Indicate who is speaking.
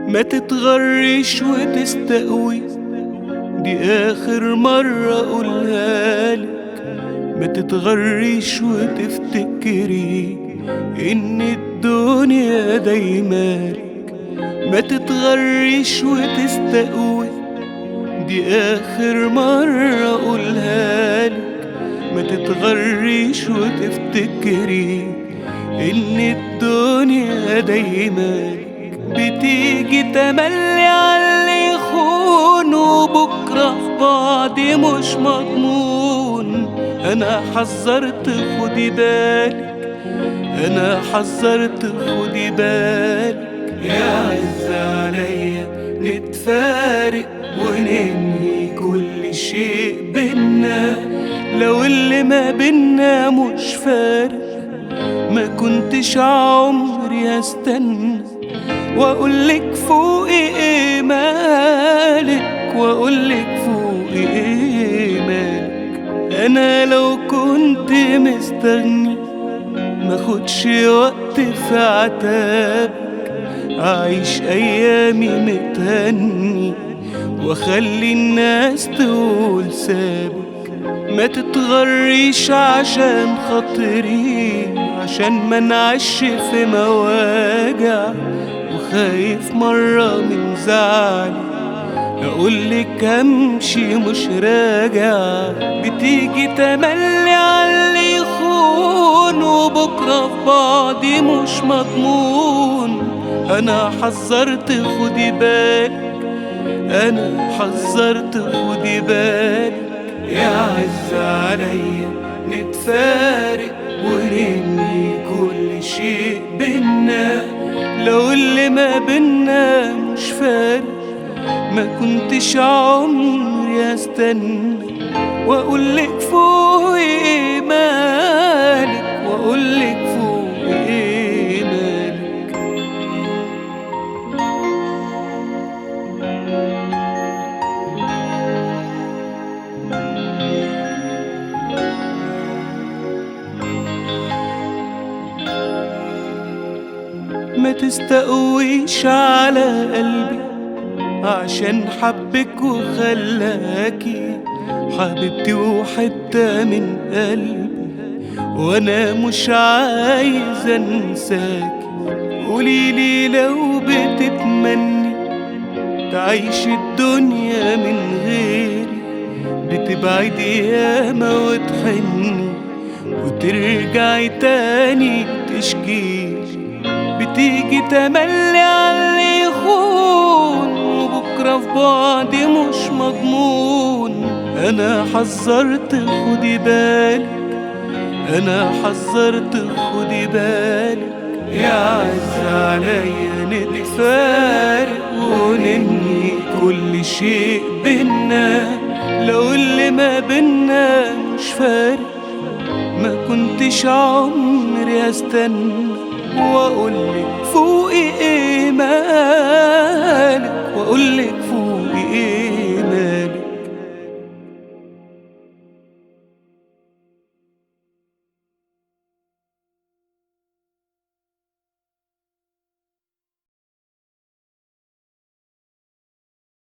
Speaker 1: ما تتغرش وتستقوي، دي آخر مرة أقولها لك. ما تتغرش وتفتكري إن الدنيا دايما لك. ما تتغرش وتستقوي، دي آخر مرة أقولها لك. ما تتغرش وتفتكري إن الدنيا دايما لك. بتيجي تملي عاللي يخون، وبكرة في بعض مش مضمون. أنا حذرت خدي بالك، أنا حذرت خدي بالك. يا عز عليا نتفارق وننهي كل شيء بينا، لو اللي ما بينا مش فارق ما كنتش عمري استنى واقولك فوقي ايه مالك، واقولك فوقي ايه مالك. انا لو كنت مستغني ماخدش وقت في عتابك، اعيش ايامي متهني واخلي الناس تقول سابك. ما تتغريش عشان خاطري، عشان ما نعيش في مواجع، وخايف مرة من زعلي اقولك امشي مش راجع. بتيجي تملي عاللي يخون، وبكرة في بعضي مش مضمون. انا حذرت خدي بالك، انا حذرت خدي بالك. يا عز عليا نتفارق وننهي كل شيء بينا، لو اللي ما بينا مش فارق ما كنتش عمري استنى واقولك فوقي ايه مالك، واقولك فوقي ايه مالك. ما تستقويش على قلبي عشان حبك وخلاكي حبيبتي وحتة من قلبي، وانا مش عايز انساكي. قوليلي لو بتتمني تعيش الدنيا من غيري، بتبعدي ياما وتحني وترجعي تاني تشكيلي. بتيجي تملي عاللي يخون، وبكرة في بعضي مش مضمون. أنا حذرت خدي بالك، أنا حذرت خدي بالك. يا عز عليا نتفارق وننهي كل شيء بينا، لو اللي ما بينا مش فارق ما كنتش عمري استنى واقولك فوقي ايه مالك، واقولك فوقي ايه